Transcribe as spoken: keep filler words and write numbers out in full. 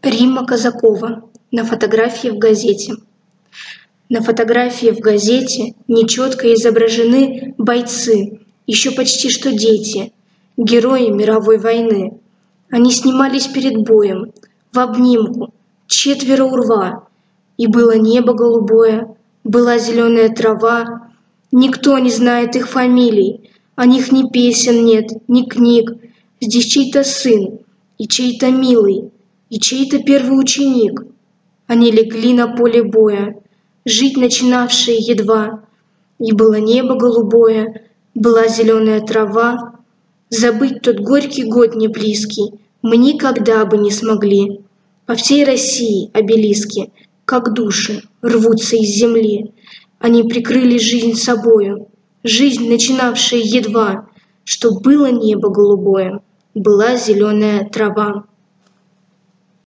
Римма Казакова. На фотографии в газете. На фотографии в газете нечетко изображены бойцы, еще почти что дети, герои мировой войны. Они снимались перед боем, в обнимку, четверо у рва. И было небо голубое, была зеленая трава. Никто не знает их фамилий, о них ни песен нет, ни книг. Здесь чей-то сын, и чей-то милый, и чей-то первый ученик. Они легли на поле боя, жить начинавшие едва. И было небо голубое, была зеленая трава. Забыть тот горький год не близкий мы никогда бы не смогли. По всей России обелиски, как души, рвутся из земли. Они прикрыли жизнь собою, жизнь, начинавшая едва, что было небо голубое, была зеленая трава.